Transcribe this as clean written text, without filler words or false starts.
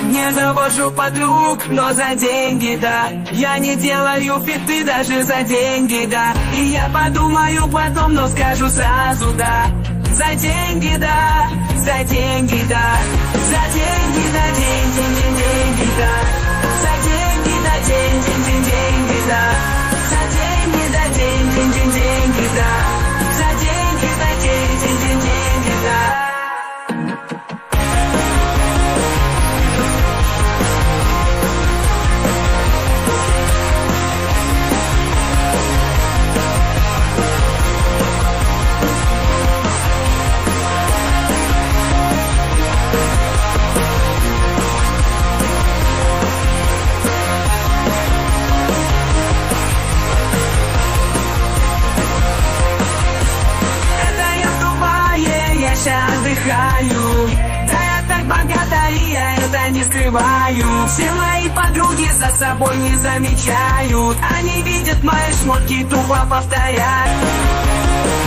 Не завожу подруг, но за деньги, да. Я не делаю фиты даже за деньги, да. И я подумаю потом, но скажу сразу, да. За деньги, да, за деньги, да. За деньги, да, деньги, да. За деньги, да, деньги, да. За деньги, да, деньги, да. За деньги, да, деньги, да. Отдыхаю, да я так богата, и я это не скрываю. Все мои подруги за собой не замечают. Они видят мои шмотки, тупо повторяют.